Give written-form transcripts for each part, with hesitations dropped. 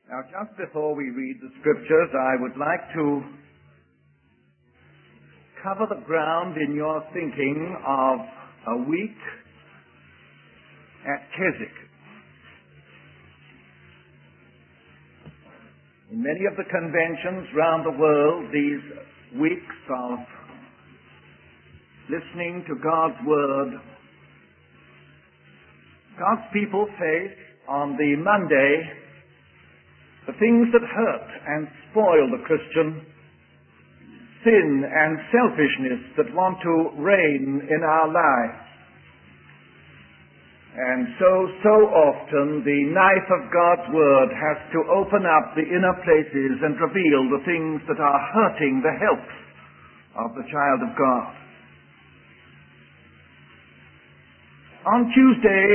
Now, just before we read the scriptures, I would like to cover the ground in your thinking of a week at Keswick. In many of the conventions round the world, these weeks of listening to God's Word, God's people face on the Monday the things that hurt and spoil the Christian, sin and selfishness that want to reign in our lives. And so often the knife of God's Word has to open up the inner places and reveal the things that are hurting the health of the child of God. On Tuesday,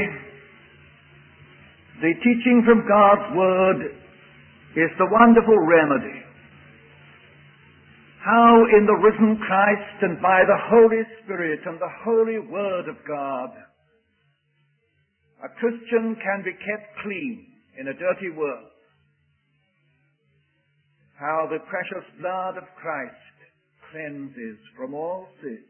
the teaching from God's Word is the wonderful remedy. How in the risen Christ and by the Holy Spirit and the holy Word of God, a Christian can be kept clean in a dirty world. How the precious blood of Christ cleanses from all sin.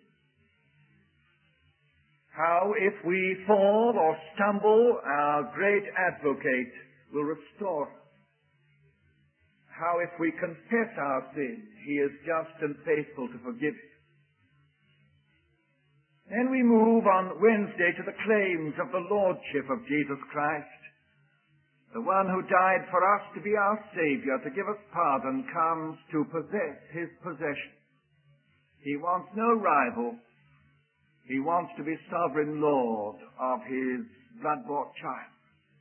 How if we fall or stumble, our great advocate will restore us. How if we confess our sin, He is just and faithful to forgive it. Then we move on Wednesday to the claims of the Lordship of Jesus Christ, the one who died for us to be our Savior, to give us pardon, comes to possess His possession. He wants no rival. He wants to be sovereign Lord of His blood-bought child.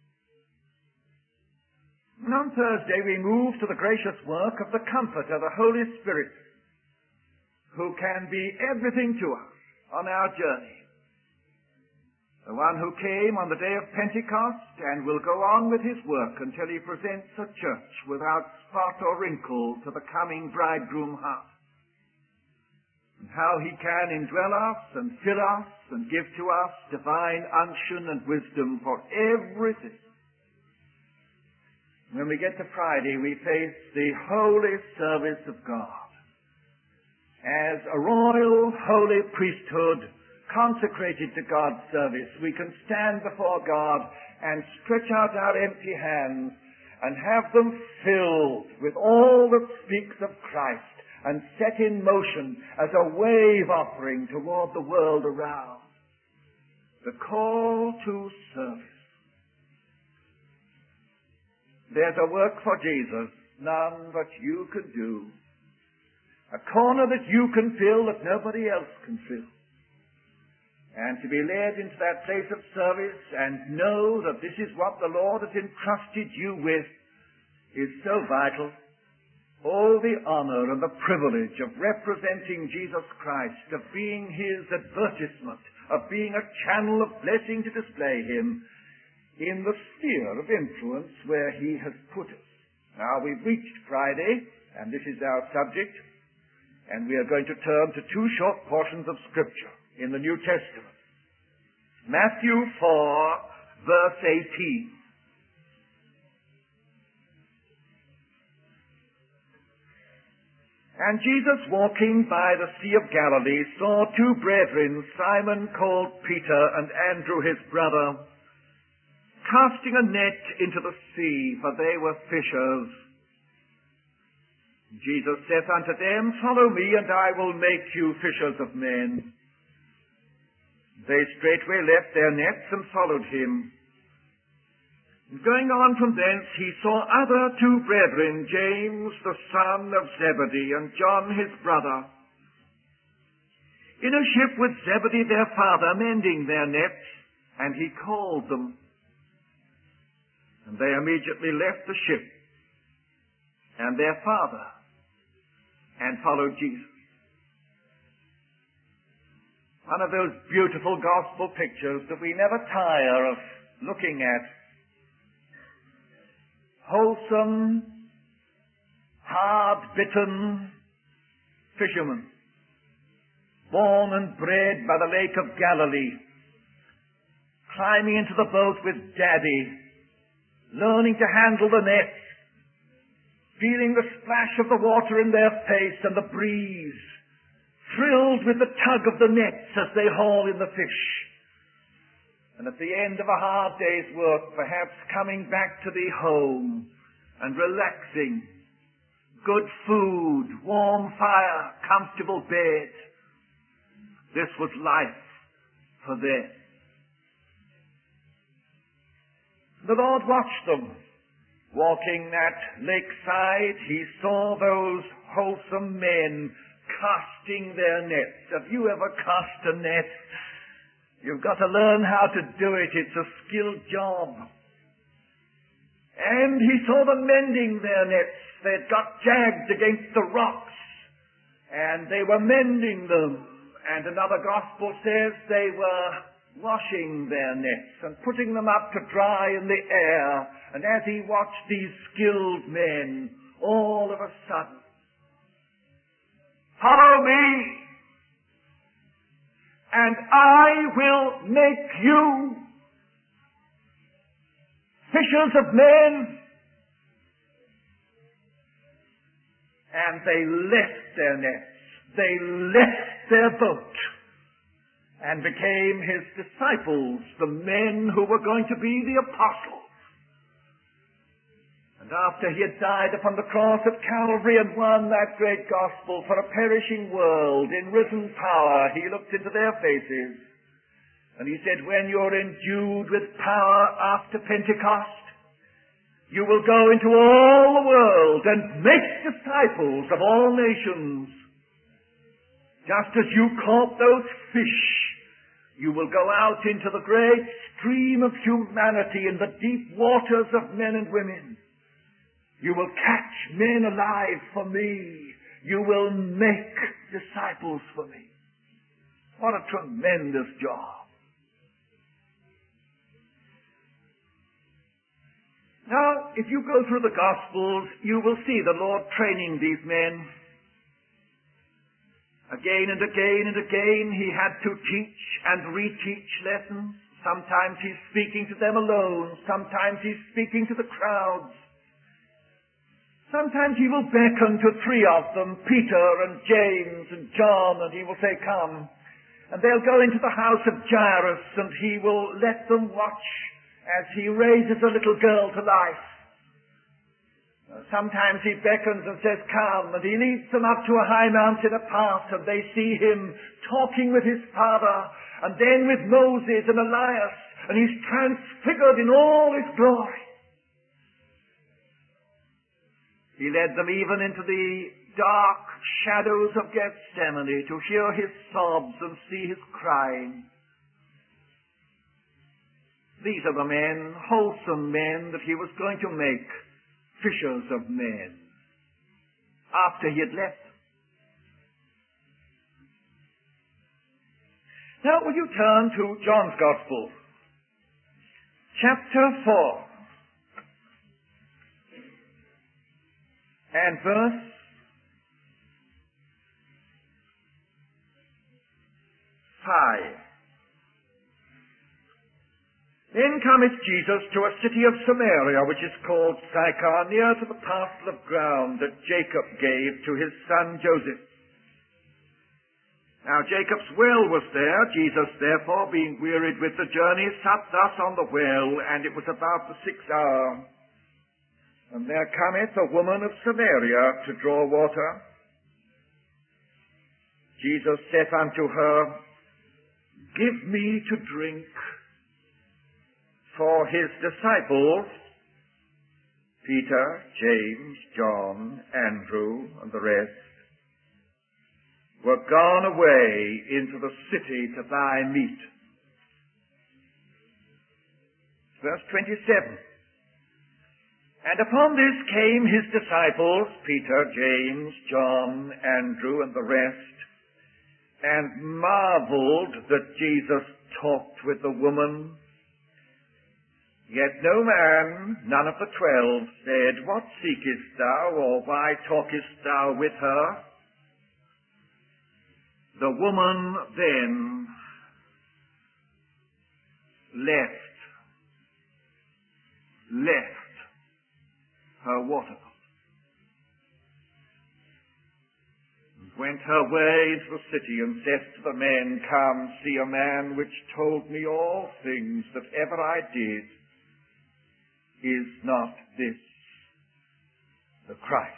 And on Thursday we move to the gracious work of the Comforter, the Holy Spirit, who can be everything to us on our journey. The one who came on the day of Pentecost and will go on with His work until He presents a church without spot or wrinkle to the coming bridegroom heart. And how He can indwell us and fill us and give to us divine unction and wisdom for everything. When we get to Friday, we face the holy service of God. As a royal, holy priesthood consecrated to God's service, we can stand before God and stretch out our empty hands and have them filled with all that speaks of Christ and set in motion as a wave offering toward the world around. The call to service. There's a work for Jesus, none but you can do. A corner that you can fill that nobody else can fill. And to be led into that place of service and know that this is what the Lord has entrusted you with is so vital. All the honor and the privilege of representing Jesus Christ, of being His advertisement, of being a channel of blessing to display Him in the sphere of influence where He has put us. Now we've reached Friday, and this is our subject, and we are going to turn to two short portions of Scripture in the New Testament. Matthew 4, verse 18. And Jesus, walking by the Sea of Galilee, saw two brethren, Simon called Peter and Andrew his brother, casting a net into the sea, for they were fishers. Jesus saith unto them, Follow me, and I will make you fishers of men. They straightway left their nets and followed Him. And going on from thence, He saw other two brethren, James the son of Zebedee, and John his brother, in a ship with Zebedee their father, mending their nets, and He called them. And they immediately left the ship and their father and followed Jesus. One of those beautiful gospel pictures that we never tire of looking at. Wholesome, hard-bitten fishermen, born and bred by the Lake of Galilee, climbing into the boat with Daddy, learning to handle the net, feeling the splash of the water in their face and the breeze, thrilled with the tug of the nets as they haul in the fish. And at the end of a hard day's work, perhaps coming back to the home and relaxing, good food, warm fire, comfortable bed. This was life for them. The Lord watched them. Walking that lakeside, he saw those wholesome men casting their nets. Have you ever cast a net? You've got to learn how to do it. It's a skilled job. And he saw them mending their nets. They'd got jagged against the rocks, and they were mending them. And another gospel says they were washing their nets and putting them up to dry in the air. And as he watched these skilled men, all of a sudden, follow me, and I will make you fishers of men. And they left their nets, they left their boat, and became his disciples, the men who were going to be the apostles. And after he had died upon the cross at Calvary and won that great gospel for a perishing world in risen power, he looked into their faces and he said, when you're endued with power after Pentecost, you will go into all the world and make disciples of all nations. Just as you caught those fish, you will go out into the great stream of humanity in the deep waters of men and women. You will catch men alive for me. You will make disciples for me. What a tremendous job. Now, if you go through the Gospels, you will see the Lord training these men. Again and again and again, he had to teach and reteach lessons. Sometimes he's speaking to them alone. Sometimes he's speaking to the crowds. Sometimes he will beckon to three of them, Peter and James and John, and he will say, come. And they'll go into the house of Jairus, and he will let them watch as he raises a little girl to life. Sometimes he beckons and says, come, and he leads them up to a high mountain apart, and they see him talking with his Father, and then with Moses and Elias, and he's transfigured in all his glory. He led them even into the dark shadows of Gethsemane to hear his sobs and see his crying. These are the men, wholesome men, that he was going to make fishers of men after he had left them. Now, will you turn to John's Gospel, chapter 4. And verse 5. Then cometh Jesus to a city of Samaria, which is called Sychar, near to the parcel of ground that Jacob gave to his son Joseph. Now Jacob's well was there. Jesus, therefore, being wearied with the journey, sat thus on the well, and it was about the 6th hour. And there cometh a woman of Samaria to draw water. Jesus saith unto her, give me to drink. For his disciples, Peter, James, John, Andrew, and the rest, were gone away into the city to buy meat. Verse 27. And upon this came his disciples, Peter, James, John, Andrew, and the rest, and marveled that Jesus talked with the woman. Yet no man, none of the 12, said, what seekest thou, or why talkest thou with her? The woman then left her water pot. went her way into the city and said to the men, Come, see a man which told me all things that ever I did. Is not this the Christ?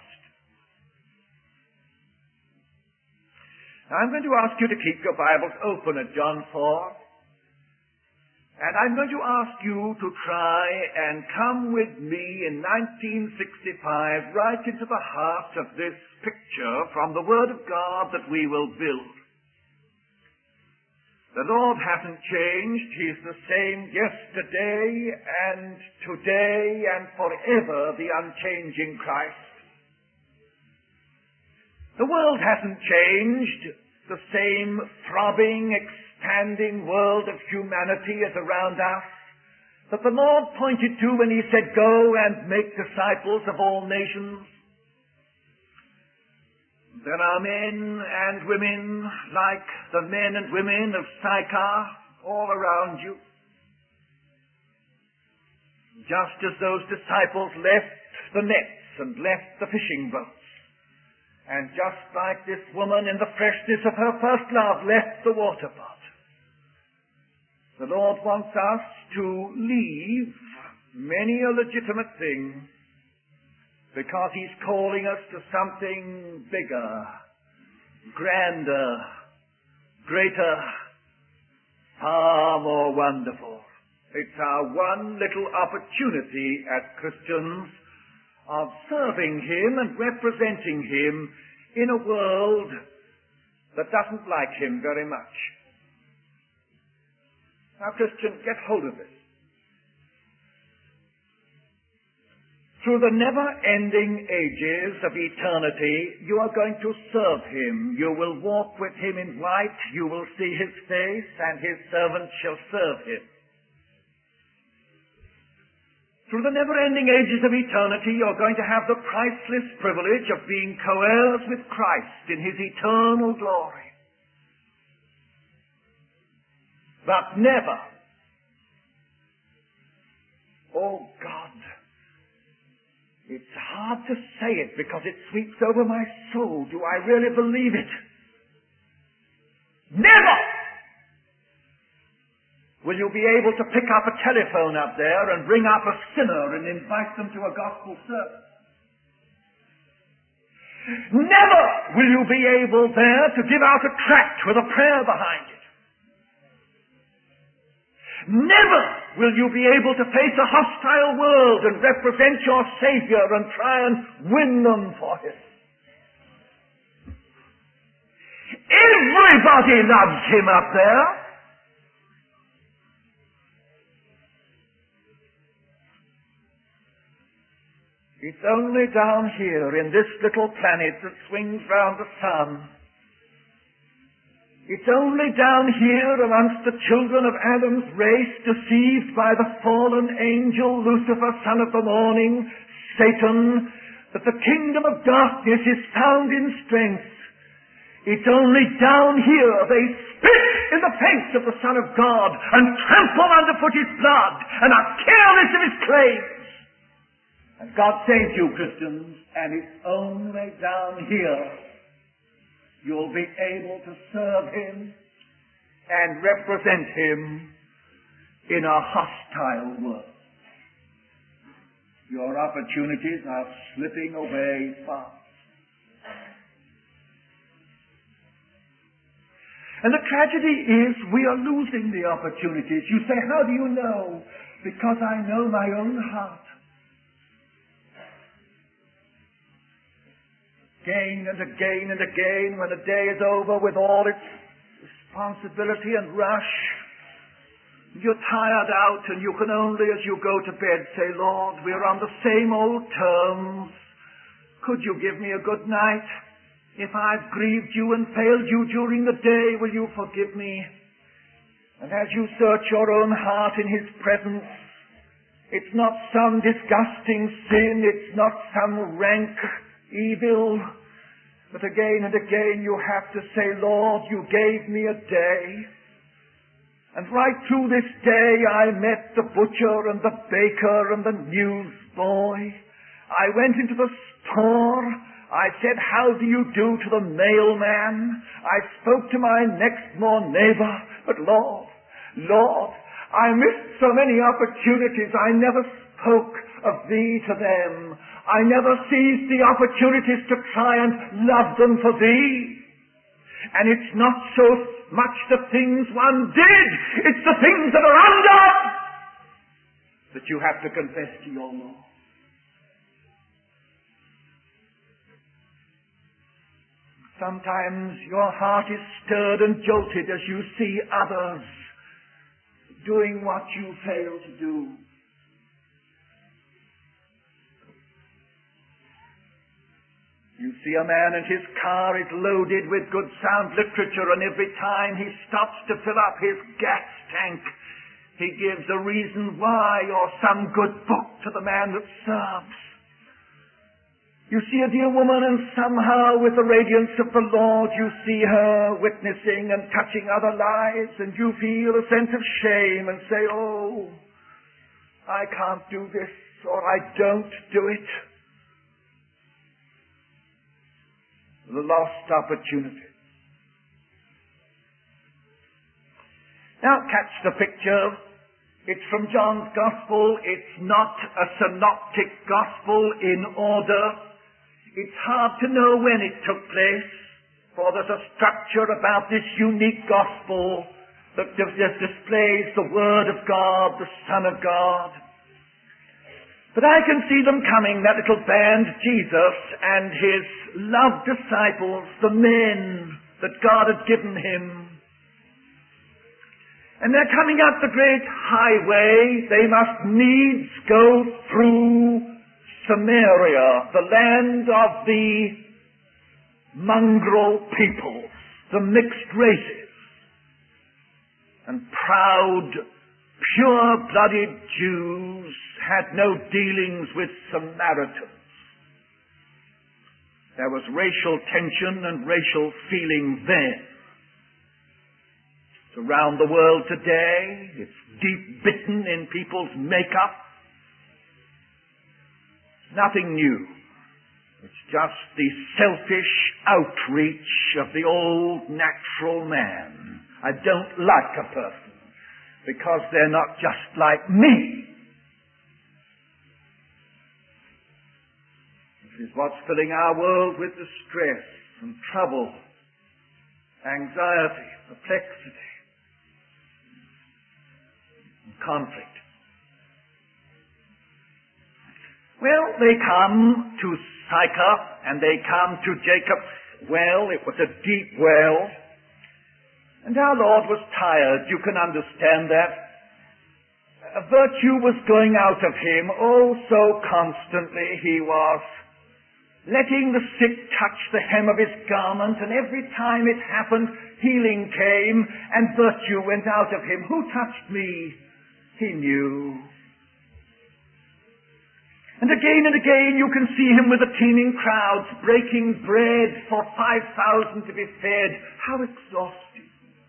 Now, I'm going to ask you to keep your Bibles open at John 4. And I'm going to ask you to try and come with me in 1965 right into the heart of this picture from the Word of God that we will build. The Lord hasn't changed. He's the same yesterday and today and forever, the unchanging Christ. The world hasn't changed. The same throbbing, expanding world of humanity is around us that the Lord pointed to when He said, Go and make disciples of all nations. There are men and women like the men and women of Sychar all around you. Just as those disciples left the nets and left the fishing boats, and just like this woman in the freshness of her first love left the water pot, the Lord wants us to leave many a legitimate thing because He's calling us to something bigger, grander, greater, far more wonderful. It's our one little opportunity as Christians of serving Him and representing Him in a world that doesn't like Him very much. Now, Christian, get hold of this. Through the never-ending ages of eternity, you are going to serve Him. You will walk with Him in light. You will see His face, and His servants shall serve Him. Through the never-ending ages of eternity, you're going to have the priceless privilege of being co-heirs with Christ in His eternal glory. But never, oh God, it's hard to say it because it sweeps over my soul. Do I really believe it? Never will you be able to pick up a telephone up there and ring up a sinner and invite them to a gospel service. Never will you be able there to give out a tract with a prayer behind it. Never will you be able to face a hostile world and represent your Savior and try and win them for Him. Everybody loves Him up there. It's only down here in this little planet that swings round the sun. It's only down here amongst the children of Adam's race, deceived by the fallen angel Lucifer, son of the morning, Satan, that the kingdom of darkness is found in strength. It's only down here they spit in the face of the Son of God and trample underfoot His blood and are careless of His claims. And God saves you, Christians, and it's only down here you'll be able to serve Him and represent Him in a hostile world. Your opportunities are slipping away fast. And the tragedy is we are losing the opportunities. You say, how do you know? Because I know my own heart. Again and again and again, when the day is over with all its responsibility and rush, you're tired out and you can only, as you go to bed, say, Lord, we're on the same old terms. Could you give me a good night? If I've grieved you and failed you during the day, will you forgive me? And as you search your own heart in His presence, it's not some disgusting sin, it's not some rank evil, but again and again you have to say, Lord, you gave me a day, and right through this day I met the butcher and the baker and the newsboy. I went into the store, I said, how do you do to the mailman? I spoke to my next door neighbor. But Lord, I missed so many opportunities. I never spoke of thee to them. I never seized the opportunities to try and love them for thee. And it's not so much the things one did, it's the things that are undone that you have to confess to your Lord. Sometimes your heart is stirred and jolted as you see others doing what you fail to do. You see a man and his car is loaded with good sound literature, and every time he stops to fill up his gas tank, he gives a reason why or some good book to the man that serves. You see a dear woman, and somehow with the radiance of the Lord you see her witnessing and touching other lives, and you feel a sense of shame and say, oh, I can't do this, or I don't do it. The lost opportunity. Now catch the picture. It's from John's Gospel. It's not a synoptic Gospel in order. It's hard to know when it took place, for there's a structure about this unique Gospel that just displays the Word of God, the Son of God. But I can see them coming, that little band, Jesus and his loved disciples, the men that God had given him. And they're coming up the great highway. They must needs go through Samaria, the land of the mongrel peoples, the mixed races. And proud, pure-blooded Jews had no dealings with Samaritans. There was racial tension and racial feeling then. It's around the world today. It's deep bitten in people's makeup. Nothing new. It's just the selfish outreach of the old natural man. I don't like a person because they're not just like me. This is what's filling our world with distress and trouble, anxiety, perplexity, and conflict. Well, they come to Sychar, and they come to Jacob's well. It was a deep well. And our Lord was tired. You can understand that. A virtue was going out of him. Oh, so constantly he was letting the sick touch the hem of his garment, and every time it happened, healing came, and virtue went out of him. Who touched me? He knew. And again you can see him with the teeming crowds, breaking bread for 5,000 to be fed. How exhausting.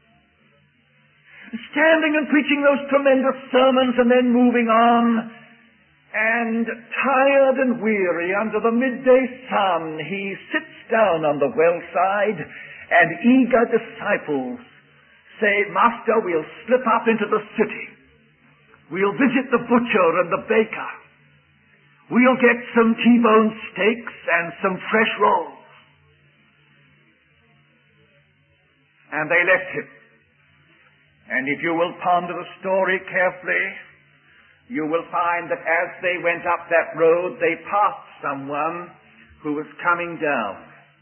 Standing and preaching those tremendous sermons and then moving on. And tired and weary under the midday sun, he sits down on the wellside, and eager disciples say, Master, we'll slip up into the city. We'll visit the butcher and the baker. We'll get some T-bone steaks and some fresh rolls. And they left him. And if you will ponder the story carefully, you will find that as they went up that road, they passed someone who was coming down.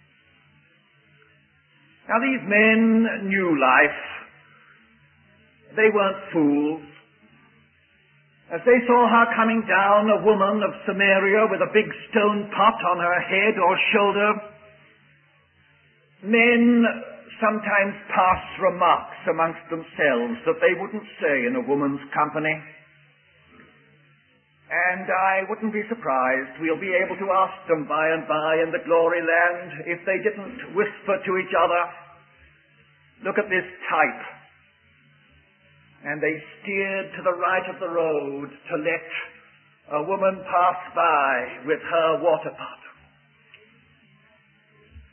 Now these men knew life. They weren't fools. As they saw her coming down, a woman of Samaria with a big stone pot on her head or shoulder, men sometimes pass remarks amongst themselves that they wouldn't say in a woman's company. And I wouldn't be surprised. We'll be able to ask them by and by in the glory land if they didn't whisper to each other, look at this type. And they steered to the right of the road to let a woman pass by with her water pot.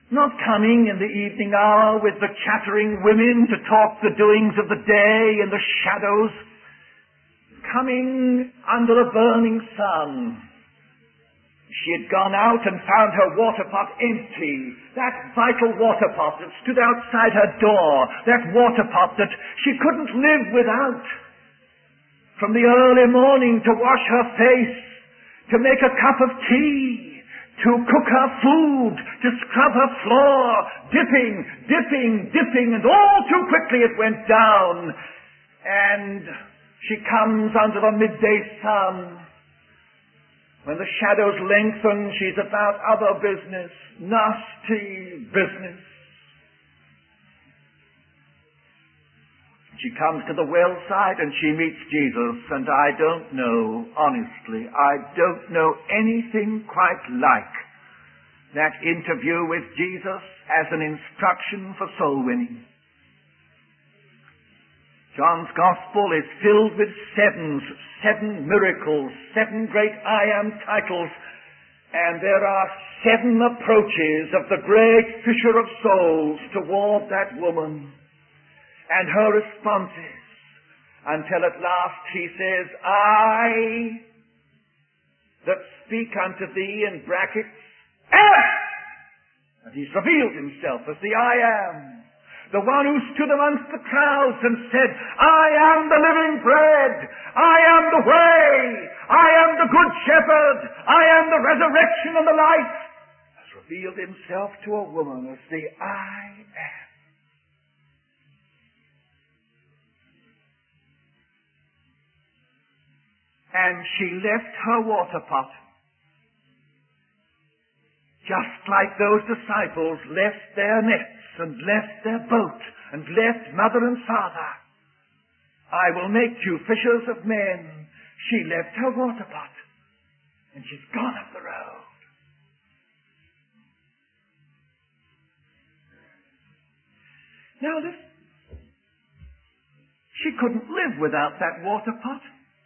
Not coming in the evening hour with the chattering women to talk the doings of the day in the shadows. Coming under a burning sun. She had gone out and found her water pot empty. That vital water pot that stood outside her door. That water pot that she couldn't live without. From the early morning to wash her face, to make a cup of tea, to cook her food, to scrub her floor, dipping, and all too quickly it went down. And she comes under the midday sun. When the shadows lengthen, she's about other business, nasty business. She comes to the well side and she meets Jesus, and I don't know, honestly, I don't know anything quite like that interview with Jesus as an instruction for soul winning. John's Gospel is filled with seven miracles, 7 great I Am titles, and there are 7 approaches of the great fisher of souls toward that woman. And her responses, until at last he says, I that speak unto thee in brackets am. And he's revealed himself as the I am. The one who stood amongst the crowds and said, I am the living bread. I am the way. I am the good shepherd. I am the resurrection and the life. Has revealed himself to a woman as the I am. And she left her water pot, just like those disciples left their nets and left their boat and left mother and father. I will make you fishers of men. She left her water pot, and she's gone up the road. Now listen. She couldn't live without that water pot.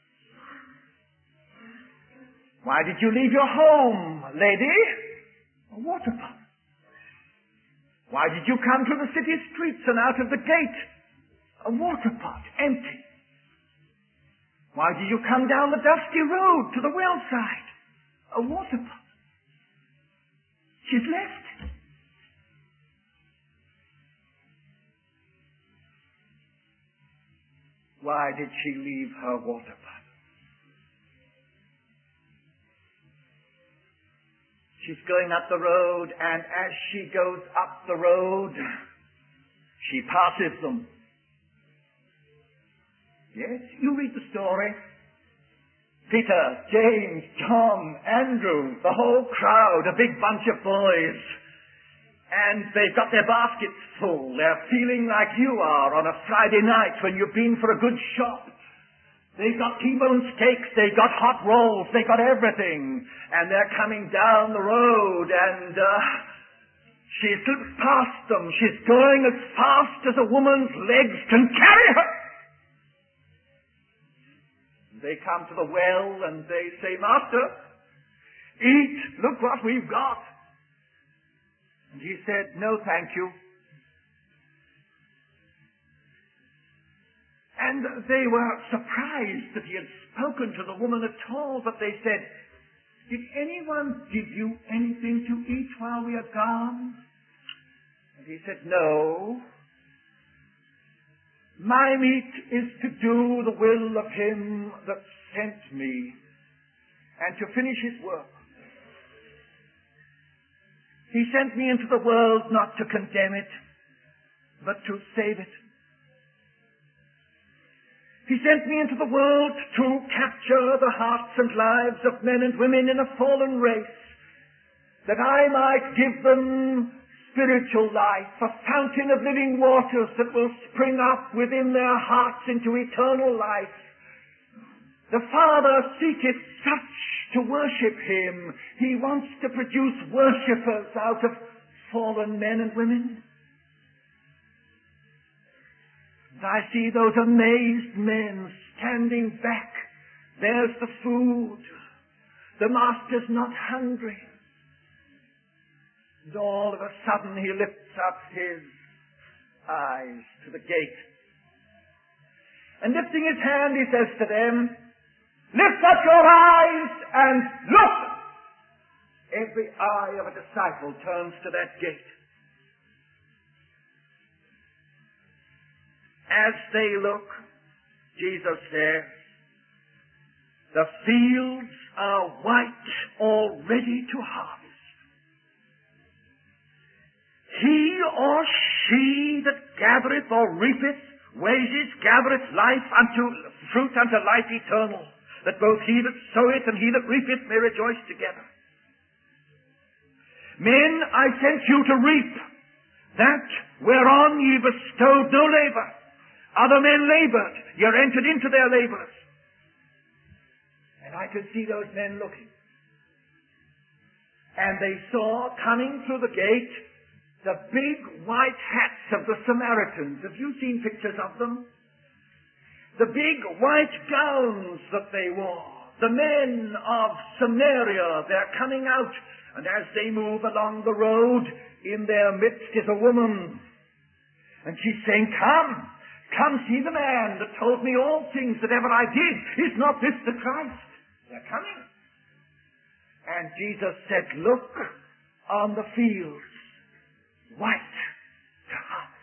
Why did you leave your home, lady? A water pot. Why did you come to the city streets and out of the gate? A water pot, empty. Why did you come down the dusty road to the well side? A water pot. She's left. Why did she leave her water pot? She's going up the road, and as she goes up the road, she passes them. Yes, you read the story. Peter, James, John, Andrew, the whole crowd, a big bunch of boys. And they've got their baskets full. They're feeling like you are on a Friday night when you've been for a good shop. They've got T-bone steaks, they've got hot rolls, they've got everything. And they're coming down the road, and she slips past them. She's going as fast as a woman's legs can carry her. They come to the well, and they say, Master, eat, look what we've got. And he said, no, thank you. And they were surprised that he had spoken to the woman at all, but they said, did anyone give you anything to eat while we are gone? And he said, no. My meat is to do the will of him that sent me and to finish his work. He sent me into the world not to condemn it, but to save it. He sent me into the world to capture the hearts and lives of men and women in a fallen race, that I might give them spiritual life, a fountain of living waters that will spring up within their hearts into eternal life. The Father seeketh such to worship Him. He wants to produce worshippers out of fallen men and women. I see those amazed men standing back. There's the food. The Master's not hungry. And all of a sudden he lifts up his eyes to the gate. And lifting his hand, he says to them, "Lift up your eyes and look!" Every eye of a disciple turns to that gate. As they look, Jesus says, "The fields are white, all ready to harvest. He or she that gathereth or reapeth wages gathereth life unto fruit unto life eternal, that both he that soweth and he that reapeth may rejoice together. Men, I sent you to reap that whereon ye bestowed no labour. Other men labored, ye entered into their labors." And I could see those men looking. And they saw coming through the gate the big white hats of the Samaritans. Have you seen pictures of them? The big white gowns that they wore. The men of Samaria, they're coming out. And as they move along the road, in their midst is a woman. And she's saying, "Come, come see the man that told me all things that ever I did. Is not this the Christ?" They're coming. And Jesus said, "Look on the fields, white to harvest."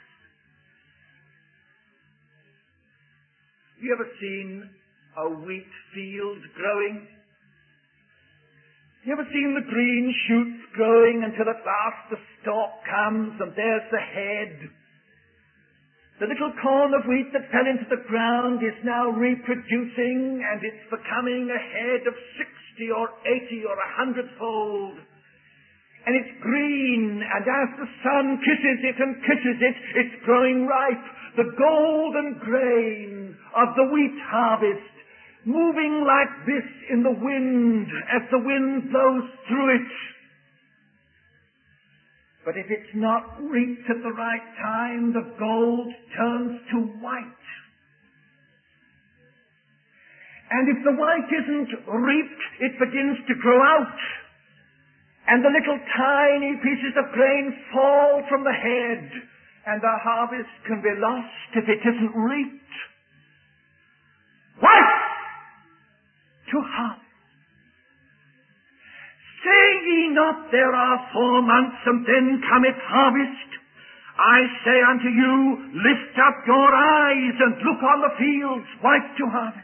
Have you ever seen a wheat field growing? Have you ever seen the green shoots growing until at last the stalk comes and there's the head? The little corn of wheat that fell into the ground is now reproducing, and it's becoming a head of 60 or 80 or 100-fold. And it's green, and as the sun kisses it and kisses it, it's growing ripe. The golden grain of the wheat harvest, moving like this in the wind as the wind blows through it. But if it's not reaped at the right time, the gold turns to white. And if the white isn't reaped, it begins to grow out. And the little tiny pieces of grain fall from the head, and the harvest can be lost if it isn't reaped. White to harvest. Say ye not, there are 4 months, and then cometh harvest? I say unto you, lift up your eyes and look on the fields, white to harvest.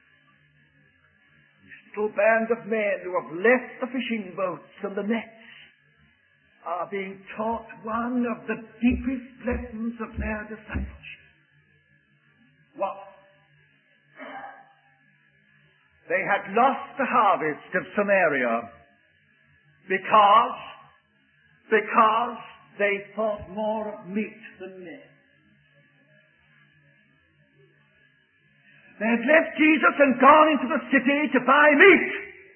This little band of men who have left the fishing boats and the nets are being taught one of the deepest lessons of their discipleship. What? They had lost the harvest of Samaria because they thought more of meat than men. They had left Jesus and gone into the city to buy meat.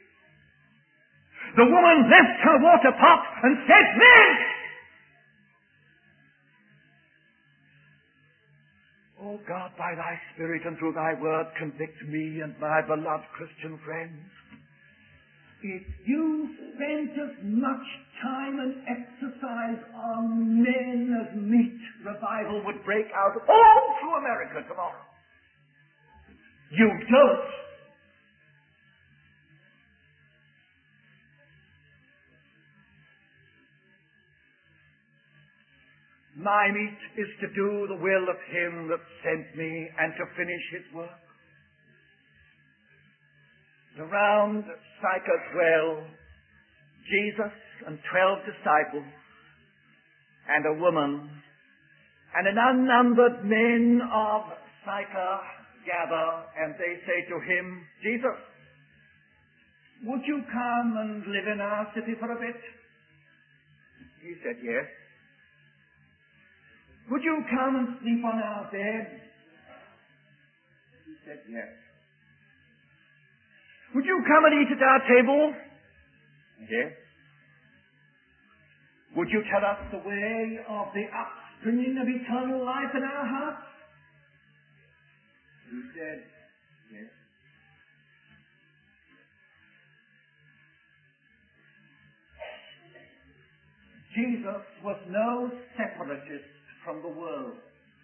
The woman left her water pot and said, "Men!" Oh God, by thy Spirit and through thy word, convict me and my beloved Christian friends. If you spent as much time and exercise on men as meat, revival would break out all through America tomorrow. You don't. My meat is to do the will of him that sent me and to finish his work. Around Sychar dwell Jesus and 12 disciples and a woman, and an unnumbered men of Sychar gather, and they say to him, "Jesus, would you come and live in our city for a bit?" He said, "Yes." "Would you come and sleep on our beds?" He said, "Yes." "Would you come and eat at our table?" "Yes." "Would you tell us the way of the upspringing of eternal life in our hearts?" He said, "Yes." Jesus was no separatist from the world.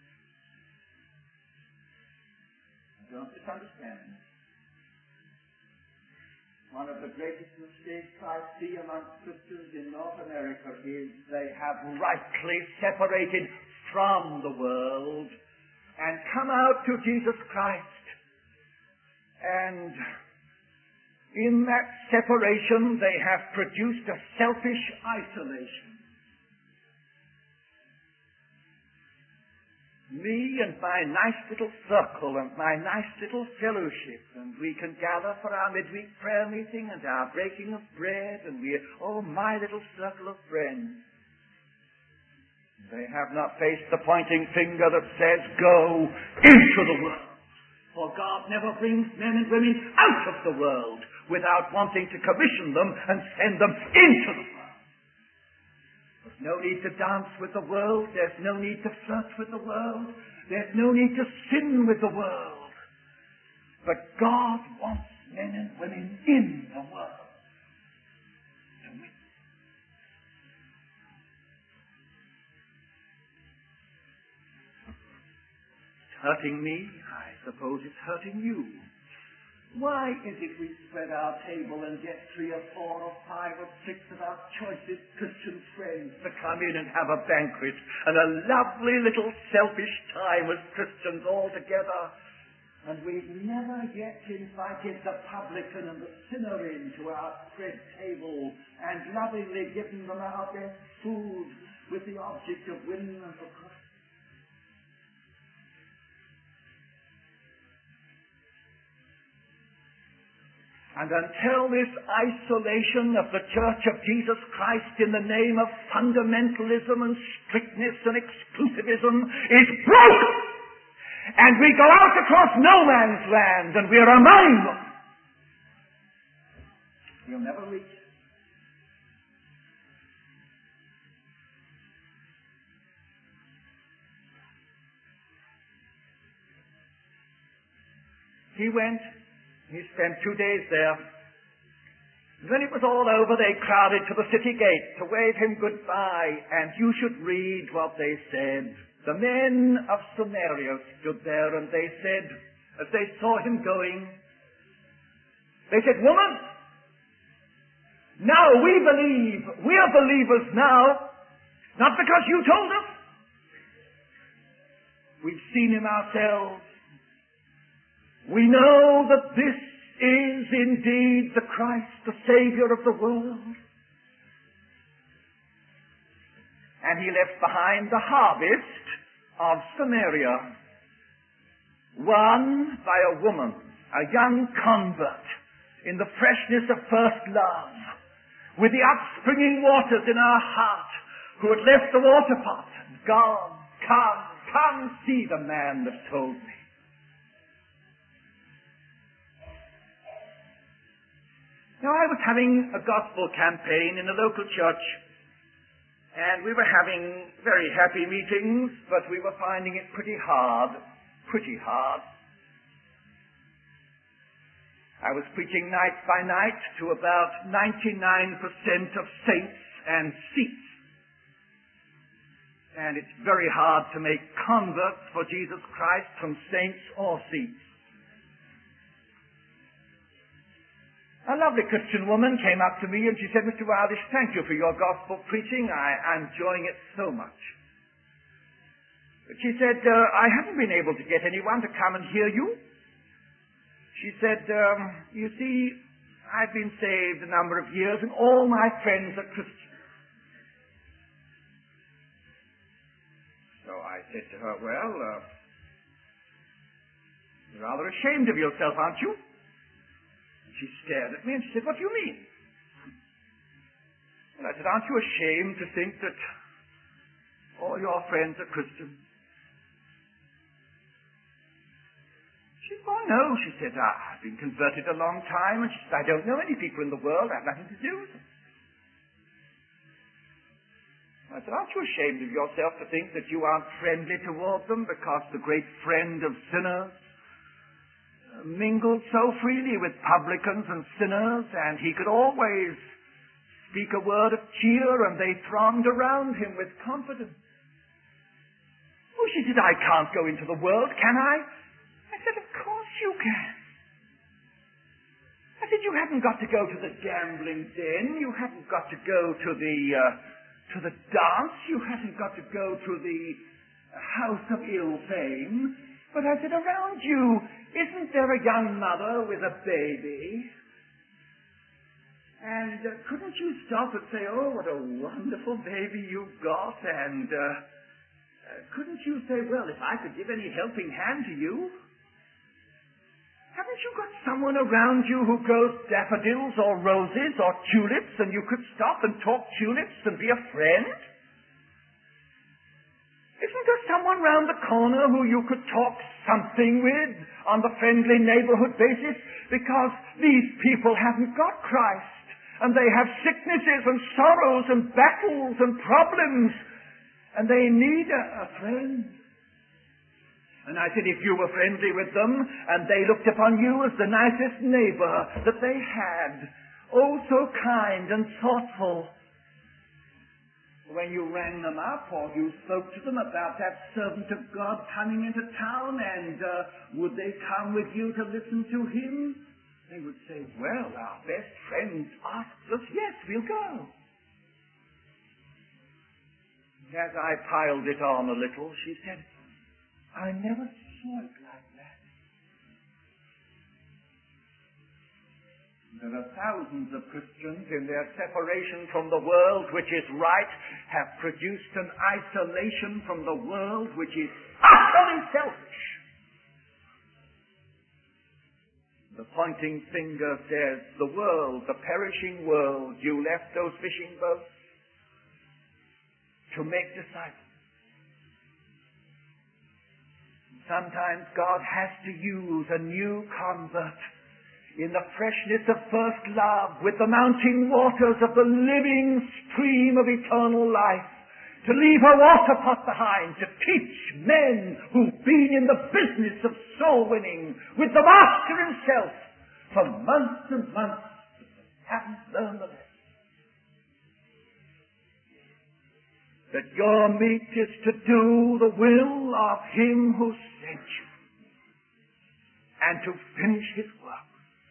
Don't misunderstand me. One of the greatest mistakes I see among Christians in North America is they have rightly separated from the world and come out to Jesus Christ. And in that separation they have produced a selfish isolation. Me and my nice little circle and my nice little fellowship, and we can gather for our midweek prayer meeting and our breaking of bread, and my little circle of friends. They have not faced the pointing finger that says, go into the world. For God never brings men and women out of the world without wanting to commission them and send them into the world. There's no need to dance with the world. There's no need to flirt with the world. There's no need to sin with the world. But God wants men and women in the world to win. It's hurting me. I suppose it's hurting you. Why is it we spread our table and get 3 or 4 or 5 or 6 of our choicest Christian friends to come in and have a banquet and a lovely little selfish time as Christians all together, and we've never yet invited the publican and the sinner in to our spread table and lovingly given them our best food with the object of winning them for Christ? And until this isolation of the Church of Jesus Christ in the name of fundamentalism and strictness and exclusivism is broken, and we go out across no man's land and we're among them, we'll never reach it. He went. He spent 2 days there. When it was all over, they crowded to the city gate to wave him goodbye, and you should read what they said. The men of Samaria stood there, and they said, as they saw him going, they said, woman, now we believe. We are believers now, not because you told us. We've seen him ourselves. We know that this is indeed the Christ, the Savior of the world. And he left behind the harvest of Samaria, won by a woman, a young convert, in the freshness of first love, with the upspringing waters in her heart, who had left the water pot. God, come see the man that told me. Now, I was having a gospel campaign in a local church, and we were having very happy meetings, but we were finding it pretty hard. I was preaching night by night to about 99% of saints and seats. And it's very hard to make converts for Jesus Christ from saints or seats. A lovely Christian woman came up to me and she said, Mr. Wildish, thank you for your gospel preaching. I'm enjoying it so much. But she said, I haven't been able to get anyone to come and hear you. She said, you see, I've been saved a number of years and all my friends are Christians. So I said to her, well, you're rather ashamed of yourself, aren't you? She stared at me and she said, what do you mean? And I said, aren't you ashamed to think that all your friends are Christians? She said, oh no, she said, I've been converted a long time, and she said, I don't know any people in the world, I have nothing to do with them. I said, aren't you ashamed of yourself to think that you aren't friendly toward them because the great friend of sinners mingled so freely with publicans and sinners, and he could always speak a word of cheer, and they thronged around him with confidence. Oh, she said, I can't go into the world, can I? I said, of course you can. I said, you haven't got to go to the gambling den. You haven't got to go to the dance. You haven't got to go to the house of ill fame. But I said, around you, isn't there a young mother with a baby? And couldn't you stop and say, oh, what a wonderful baby you've got? And couldn't you say, well, if I could give any helping hand to you? Haven't you got someone around you who grows daffodils or roses or tulips, and you could stop and talk tulips and be a friend? Isn't there someone round the corner who you could talk something with on the friendly neighborhood basis? Because these people haven't got Christ, and they have sicknesses and sorrows and battles and problems, and they need a friend. And I said, if you were friendly with them, and they looked upon you as the nicest neighbor that they had, oh, so kind and thoughtful, when you rang them up or you spoke to them about that servant of God coming into town, and would they come with you to listen to him? They would say, well, our best friend asks us, yes, we'll go. As I piled it on a little, she said, I never saw it like that. There are thousands of Christians in their separation from the world which is right have produced an isolation from the world which is utterly selfish. The pointing finger says, the world, the perishing world, you left those fishing boats to make disciples. Sometimes God has to use a new convert in the freshness of first love with the mounting waters of the living stream of eternal life to leave her water pot behind to teach men who've been in the business of soul winning with the Master himself for months and months haven't learned the lesson. That your meat is to do the will of him who sent you and to finish his work.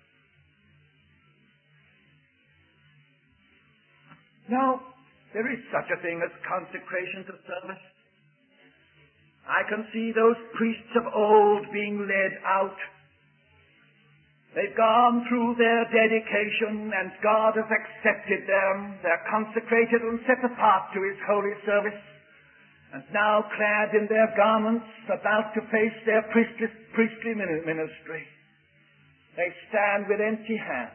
Now, there is such a thing as consecration to service. I can see those priests of old being led out. They've gone through their dedication, and God has accepted them. They're consecrated and set apart to his holy service, and now clad in their garments, about to face their priestly ministry. They stand with empty hands.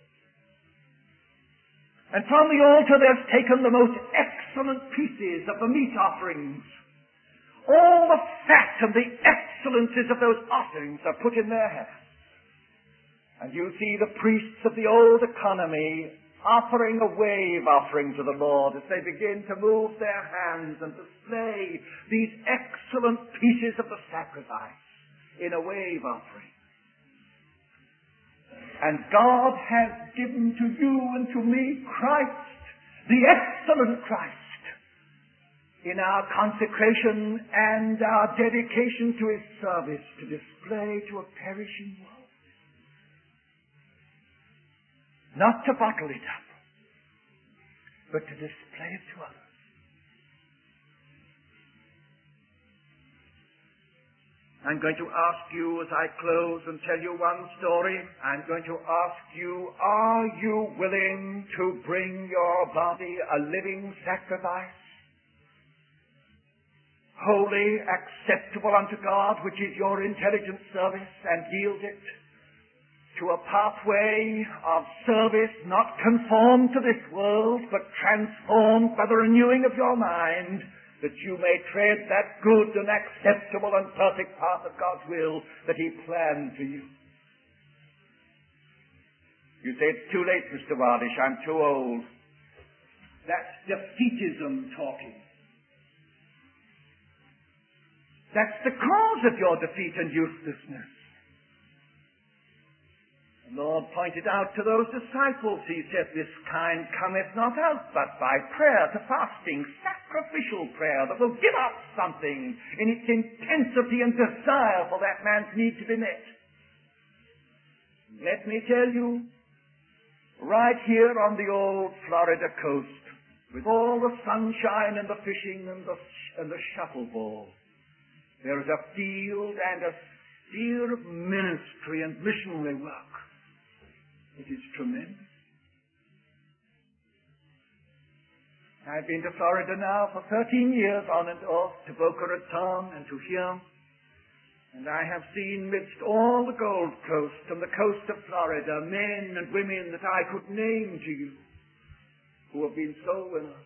And from the altar they've taken the most excellent pieces of the meat offerings. All the fat and the excellencies of those offerings are put in their hands. And you see the priests of the old economy offering a wave offering to the Lord as they begin to move their hands and display these excellent pieces of the sacrifice in a wave offering. And God has given to you and to me Christ, the excellent Christ, in our consecration and our dedication to his service to display to a perishing world. Not to bottle it up, but to display it to others. I'm going to ask you as I close and tell you one story. I'm going to ask you, are you willing to bring your body a living sacrifice? Holy, acceptable unto God, which is your intelligent service, and yield it to a pathway of service not conformed to this world, but transformed by the renewing of your mind, that you may tread that good and acceptable and perfect path of God's will that he planned for you. You say, it's too late, Mr. Wardish, I'm too old. That's defeatism talking. That's the cause of your defeat and uselessness. The Lord pointed out to those disciples, he said, this kind cometh not out but by prayer to fasting, sacrificial prayer that will give up something in its intensity and desire for that man's need to be met. Let me tell you, right here on the old Florida coast, with all the sunshine and the fishing and the shuffleball, there is a field and a sphere of ministry and missionary work. It is tremendous. I've been to Florida now for 13 years on and off, to Boca Raton and to here. And I have seen midst all the Gold Coast and the coast of Florida men and women that I could name to you who have been soul winners.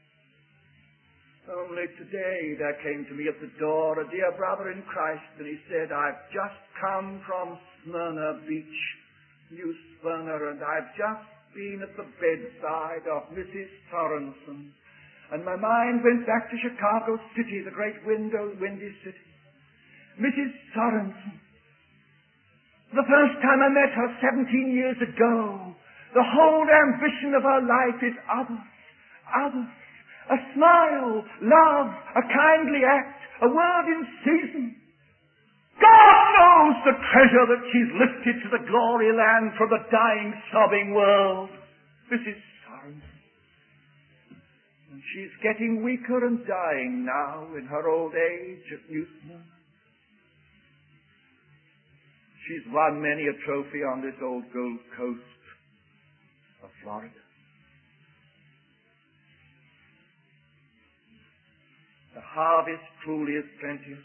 Only today there came to me at the door a dear brother in Christ, and he said, I've just come from Smyrna Beach, New Smyrna, and I've just been at the bedside of Mrs. Sorensen. And my mind went back to Chicago City, the great windy city. Mrs. Sorensen. The first time I met her 17 years ago, the whole ambition of her life is others, others. A smile, love, a kindly act, a word in season. God knows the treasure that she's lifted to the glory land from the dying, sobbing world. Mrs. Sorensen. And she's getting weaker and dying now in her old age at Newton. She's won many a trophy on this old Gold Coast of Florida. The harvest truly is plenteous.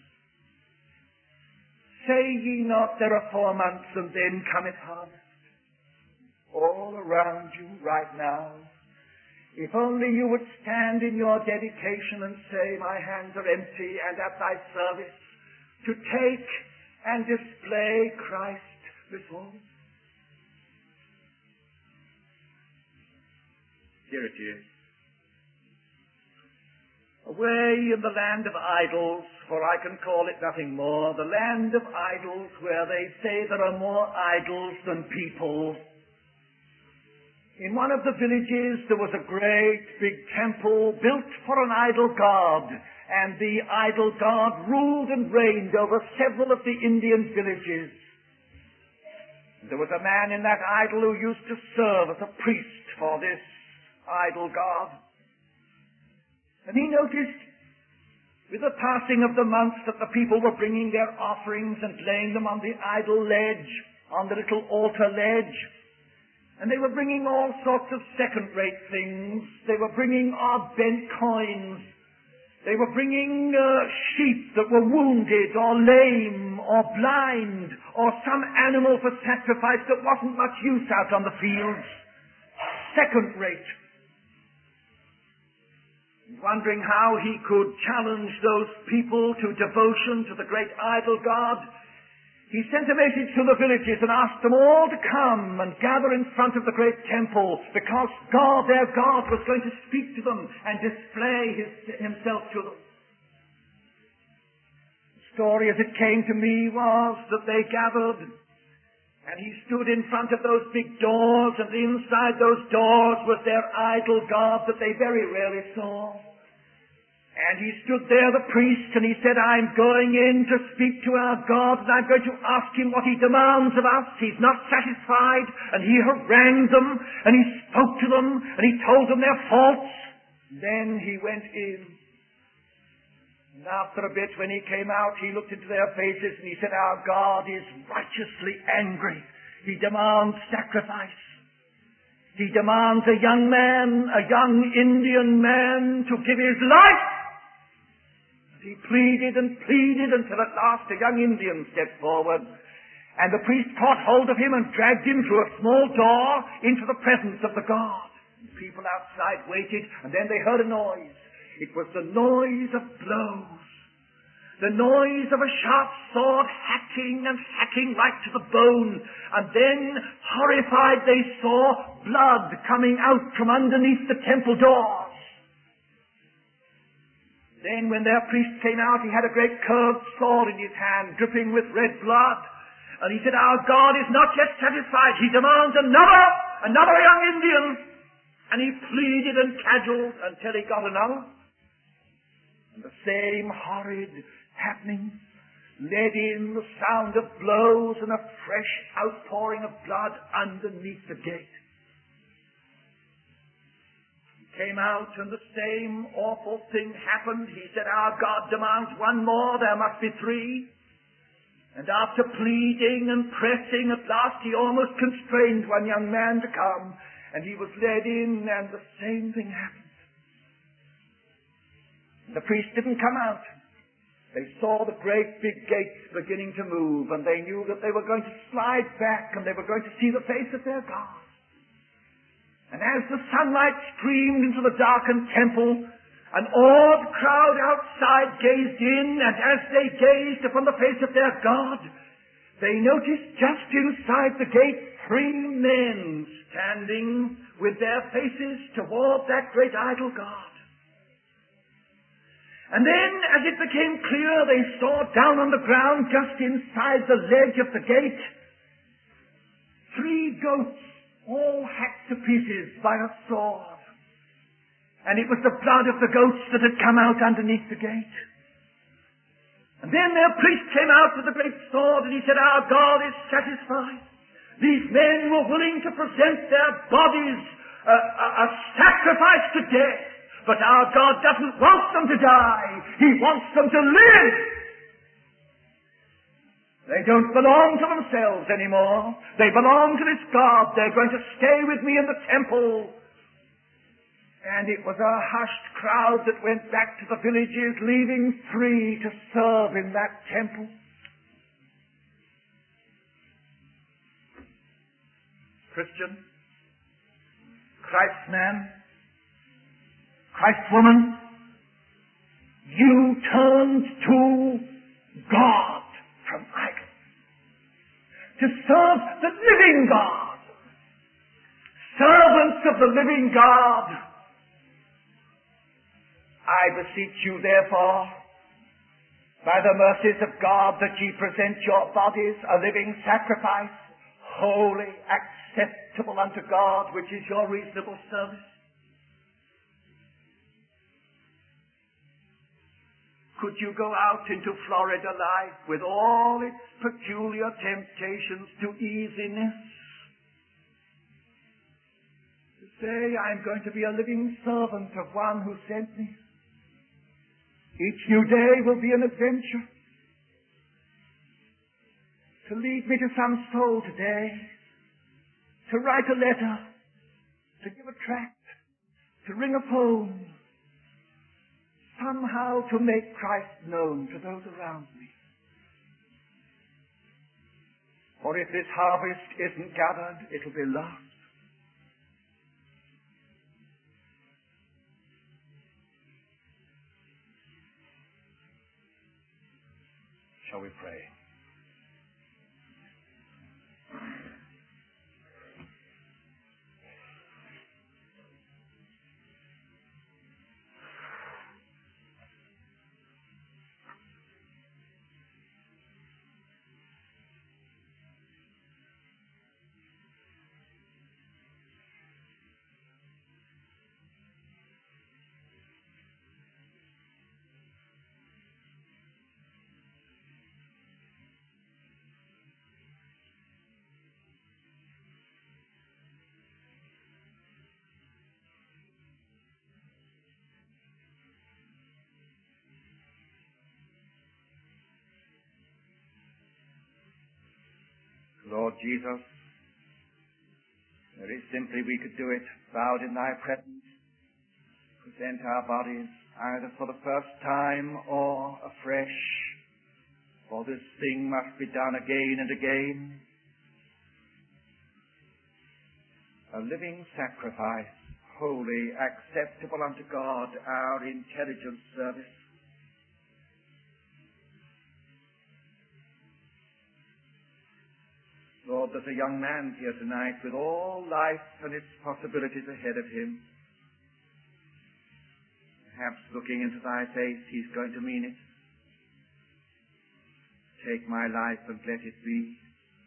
Say ye not, there are 4 months, and then cometh harvest. All around you right now. If only you would stand in your dedication and say, my hands are empty and at thy service, to take and display Christ before me. Here it is. Away in the land of idols, for I can call it nothing more, the land of idols where they say there are more idols than people. In one of the villages there was a great big temple built for an idol god, and the idol god ruled and reigned over several of the Indian villages. There was a man in that idol who used to serve as a priest for this idol god. And he noticed, with the passing of the months, that the people were bringing their offerings and laying them on the idol ledge, on the little altar ledge. And they were bringing all sorts of second-rate things. They were bringing odd bent coins. They were bringing sheep that were wounded or lame or blind, or some animal for sacrifice that wasn't much use out on the fields. Second-rate. Wondering how he could challenge those people to devotion to the great idol god, he sent a message to the villages and asked them all to come and gather in front of the great temple, because God, their God, was going to speak to them and display himself to them. The story as it came to me was that they gathered, and he stood in front of those big doors, and inside those doors was their idol god that they very rarely saw. And he stood there, the priest, and he said, I'm going in to speak to our God, and I'm going to ask him what he demands of us. He's not satisfied, and he harangued them, and he spoke to them, and he told them their faults. Then he went in. And after a bit, when he came out, he looked into their faces, and he said, our God is righteously angry. He demands sacrifice. He demands a young man, a young Indian man, to give his life. He pleaded and pleaded until at last a young Indian stepped forward, and the priest caught hold of him and dragged him through a small door into the presence of the God. The people outside waited, and then they heard a noise. It was the noise of blows, the noise of a sharp sword hacking and hacking right to the bone, and then, horrified, they saw blood coming out from underneath the temple doors. Then when their priest came out, he had a great curved sword in his hand, dripping with red blood. And he said, our God is not yet satisfied. He demands another young Indian. And he pleaded and cajoled until he got another. And the same horrid happening led in the sound of blows and a fresh outpouring of blood underneath the gate. He came out and the same awful thing happened. He said, our God demands one more, there must be three. And after pleading and pressing, at last he almost constrained one young man to come, and he was led in, and the same thing happened. The priest didn't come out. They saw the great big gates beginning to move, and they knew that they were going to slide back, and they were going to see the face of their God. And as the sunlight streamed into the darkened temple, an awed crowd outside gazed in, and as they gazed upon the face of their God, they noticed just inside the gate 3 men standing with their faces toward that great idol God. And then, as it became clear, they saw down on the ground, just inside the ledge of the gate, 3 goats, all hacked to pieces by a sword. And it was the blood of the goats that had come out underneath the gate. And then their priest came out with the great sword, and he said, our God is satisfied. These men were willing to present their bodies a sacrifice to death. But our God doesn't want them to die. He wants them to live. They don't belong to themselves anymore. They belong to this God. They're going to stay with me in the temple. And it was a hushed crowd that went back to the villages, leaving 3 to serve in that temple. Christian, Christ's man, Christ's woman, you turned to God from idols to serve the living God. Servants of the living God, I beseech you therefore, by the mercies of God, that ye present your bodies a living sacrifice, holy, acceptable unto God, which is your reasonable service. Could you go out into Florida life with all its peculiar temptations to easiness? To say, I'm going to be a living servant of one who sent me. Each new day will be an adventure. To lead me to some soul today. To write a letter. To give a tract. To ring a phone. Somehow to make Christ known to those around me. For if this harvest isn't gathered, it'll be lost. Shall we pray? Lord Jesus, very simply we could do it, bowed in thy presence, present our bodies either for the first time or afresh, for this thing must be done again and again. A living sacrifice, holy, acceptable unto God, our intelligent service. Lord, there's a young man here tonight with all life and its possibilities ahead of him. Perhaps looking into thy face, he's going to mean it. Take my life and let it be.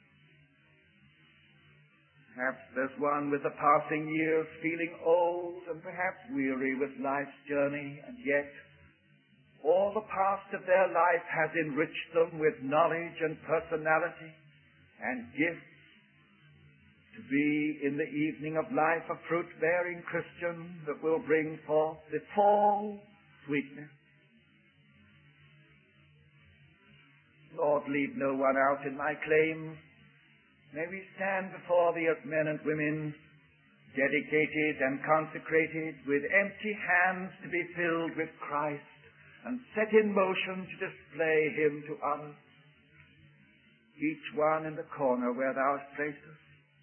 Perhaps there's one with the passing years feeling old and perhaps weary with life's journey, and yet all the past of their life has enriched them with knowledge and personality and gifts to be in the evening of life a fruit-bearing Christian that will bring forth the fall sweetness. Lord, leave no one out in my claims. May we stand before thee as men and women, dedicated and consecrated, with empty hands to be filled with Christ and set in motion to display him to others, each one in the corner where thou hast placed us.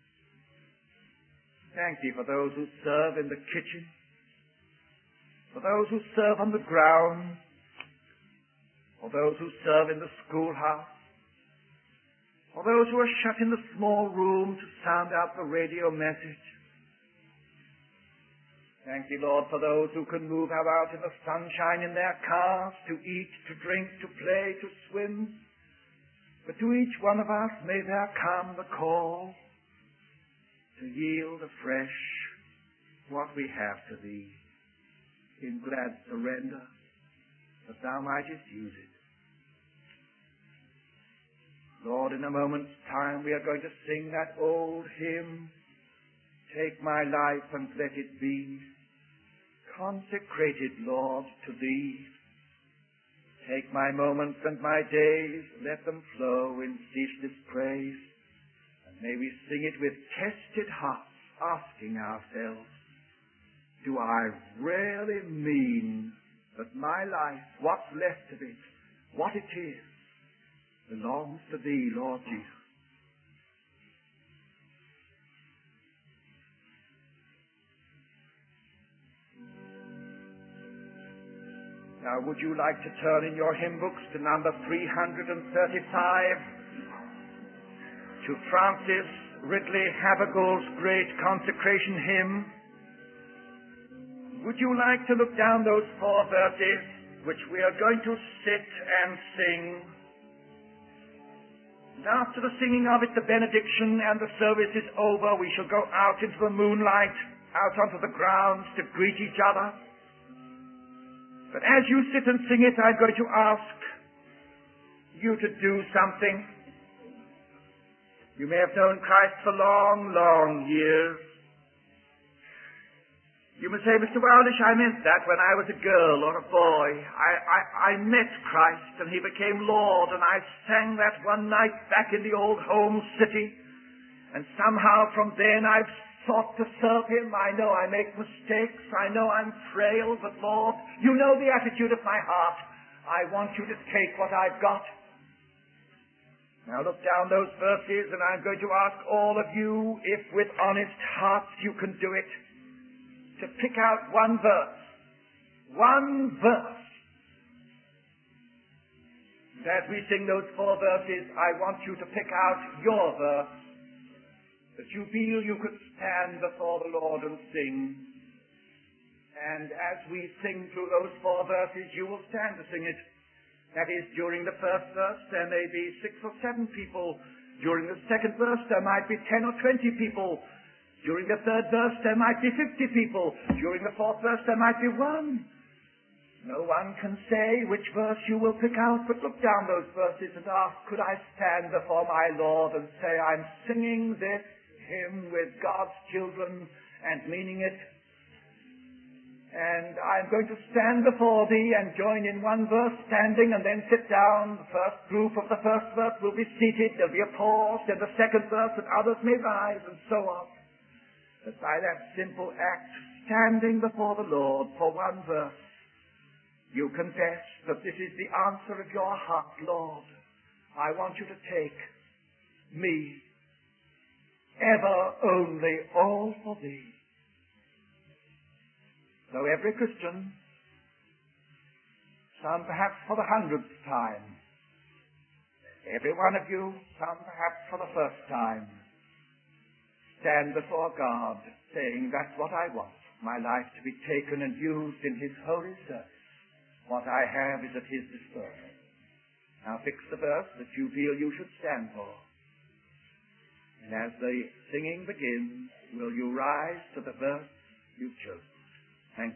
Thank thee for those who serve in the kitchen, for those who serve on the ground, for those who serve in the schoolhouse, for those who are shut in the small room to sound out the radio message. Thank thee, Lord, for those who can move out in the sunshine in their cars, to eat, to drink, to play, to swim. But to each one of us may there come the call to yield afresh what we have to thee in glad surrender, that thou mightest use it. Lord, in a moment's time we are going to sing that old hymn, Take my life and let it be consecrated, Lord, to thee. Take my moments and my days, let them flow in ceaseless praise. And may we sing it with tested hearts, asking ourselves, do I really mean that my life, what's left of it, what it is, belongs to thee, Lord Jesus? Now, would you like to turn in your hymn books to number 335, to Francis Ridley Havergal's great consecration hymn? Would you like to look down those 4 verses, which we are going to sit and sing? And after the singing of it, the benediction and the service is over, we shall go out into the moonlight, out onto the grounds to greet each other. But as you sit and sing it, I'm going to ask you to do something. You may have known Christ for long, long years. You may say, Mr. Wildish, I meant that when I was a girl or a boy. I met Christ and he became Lord, and I sang that one night back in the old home city. And somehow from then I've sought to serve him. I know I make mistakes. I know I'm frail, but Lord, you know the attitude of my heart. I want you to take what I've got. Now look down those verses, and I'm going to ask all of you, if with honest hearts you can do it, to pick out one verse. One verse. And as we sing those 4 verses, I want you to pick out your verse that you feel you could stand before the Lord and sing. And as we sing through those 4 verses, you will stand to sing it. That is, during the first verse, there may be 6 or 7 people. During the second verse, there might be 10 or 20 people. During the third verse, there might be 50 people. During the fourth verse, there might be 1. No one can say which verse you will pick out, but look down those verses and ask, could I stand before my Lord and say, I'm singing this hymn with God's children and meaning it, and I'm going to stand before thee and join in one verse standing and then sit down. The first group of the first verse will be seated, there'll be a pause, then the second verse, and others may rise, and so on. But by that simple act, standing before the Lord for one verse, you confess that this is the answer of your heart. Lord, I want you to take me, ever, only, all for thee. So every Christian, some perhaps for the 100th time, every one of you, some perhaps for the first time, stand before God saying, that's what I want, my life to be taken and used in his holy service. What I have is at his disposal. Now fix the verse that you feel you should stand for. And as the singing begins, will you rise to the verse you chose?